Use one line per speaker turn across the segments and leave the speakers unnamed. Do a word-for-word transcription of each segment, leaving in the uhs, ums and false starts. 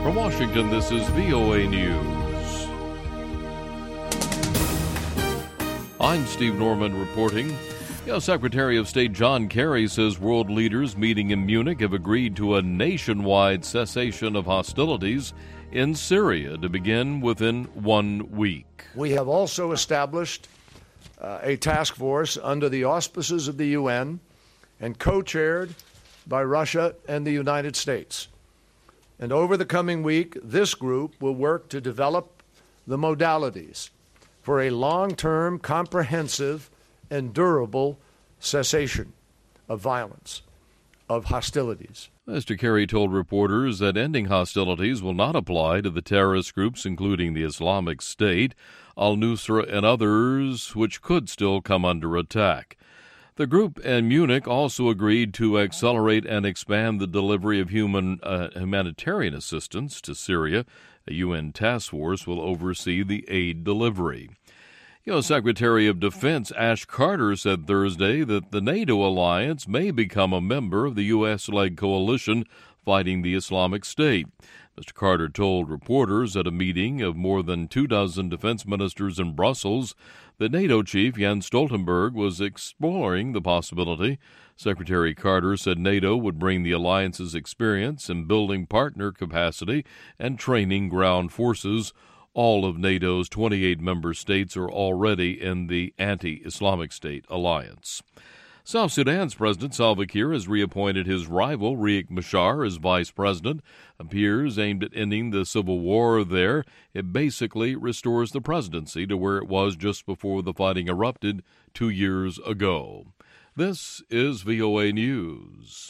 From Washington, this is V O A News. I'm Steve Norman reporting. U S Secretary of State John Kerry says world leaders meeting in Munich have agreed to a nationwide cessation of hostilities in Syria to begin within one week.
We have also established uh, a task force under the auspices of the U N and co-chaired by Russia and the United States. And over the coming week, this group will work to develop the modalities for a long-term, comprehensive, and durable cessation of violence, of hostilities.
Mister Kerry told reporters that ending hostilities will not apply to the terrorist groups, including the Islamic State, al-Nusra, and others, which could still come under attack. The group in Munich also agreed to accelerate and expand the delivery of human uh, humanitarian assistance to Syria. A U N task force will oversee the aid delivery. U S Secretary of Defense Ash Carter said Thursday that the NATO alliance may become a member of the U S-led coalition fighting the Islamic State. Mister Carter told reporters at a meeting of more than two dozen defense ministers in Brussels that NATO chief Jens Stoltenberg was exploring the possibility. Secretary Carter said NATO would bring the alliance's experience in building partner capacity and training ground forces. All of NATO's twenty-eight member states are already in the anti-Islamic State alliance. South Sudan's President Salva Kiir has reappointed his rival Riek Machar as vice president. Appears aimed at ending the civil war there. It basically restores the presidency to where it was just before the fighting erupted two years ago. This is V O A News.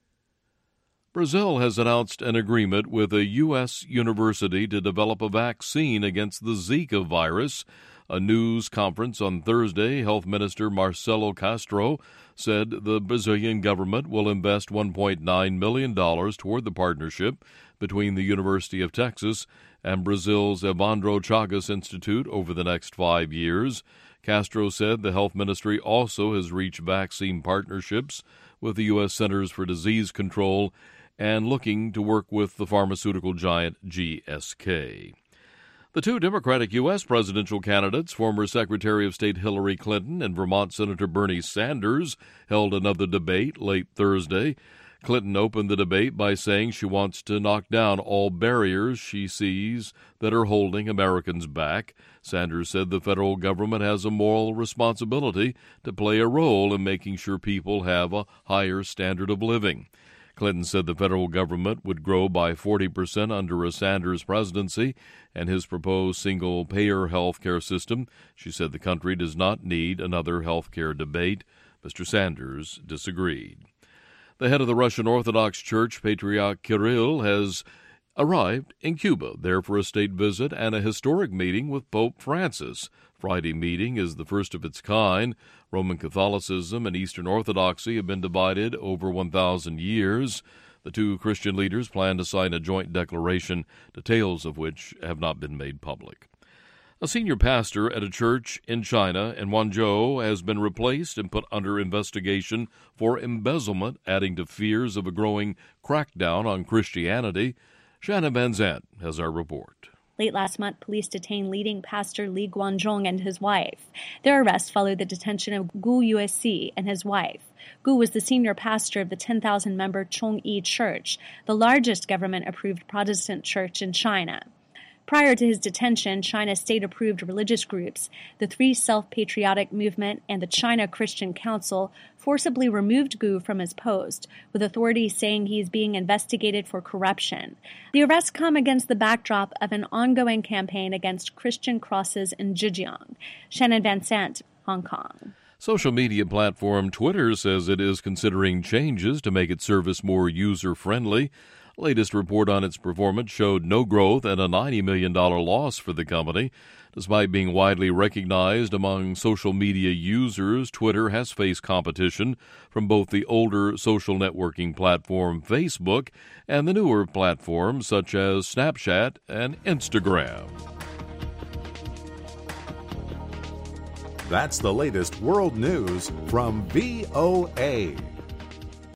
Brazil has announced an agreement with a U S university to develop a vaccine against the Zika virus. A news conference on Thursday, Health Minister Marcelo Castro said the Brazilian government will invest one point nine million dollars toward the partnership between the University of Texas and Brazil's Evandro Chagas Institute over the next five years. Castro said the health ministry also has reached vaccine partnerships with the U S Centers for Disease Control and looking to work with the pharmaceutical giant G S K. The two Democratic U S presidential candidates, former Secretary of State Hillary Clinton and Vermont Senator Bernie Sanders, held another debate late Thursday. Clinton opened the debate by saying she wants to knock down all barriers she sees that are holding Americans back. Sanders said the federal government has a moral responsibility to play a role in making sure people have a higher standard of living. Clinton said the federal government would grow by forty percent under a Sanders presidency and his proposed single-payer health care system. She said the country does not need another health care debate. Mister Sanders disagreed. The head of the Russian Orthodox Church, Patriarch Kirill, has arrived in Cuba, there for a state visit and a historic meeting with Pope Francis. Friday meeting is the first of its kind. Roman Catholicism and Eastern Orthodoxy have been divided over one thousand years. The two Christian leaders plan to sign a joint declaration, details of which have not been made public. A senior pastor at a church in China in Guangzhou has been replaced and put under investigation for embezzlement, adding to fears of a growing crackdown on Christianity. Shannon Van Zandt has our report.
Late last month, police detained leading pastor Li Guanzhong and his wife. Their arrest followed the detention of Gu Yuesi and his wife. Gu was the senior pastor of the ten thousand member Chongyi Church, the largest government-approved Protestant church in China. Prior to his detention, China's state-approved religious groups, the Three Self-Patriotic Movement and the China Christian Council, forcibly removed Gu from his post, with authorities saying he is being investigated for corruption. The arrests come against the backdrop of an ongoing campaign against Christian crosses in Zhejiang. Shannon Van Sant, Hong Kong.
Social media platform Twitter says it is considering changes to make its service more user-friendly. Latest report on its performance showed no growth and a ninety million dollars loss for the company. Despite being widely recognized among social media users, Twitter has faced competition from both the older social networking platform Facebook and the newer platforms such as Snapchat and Instagram.
That's the latest world news from V O A.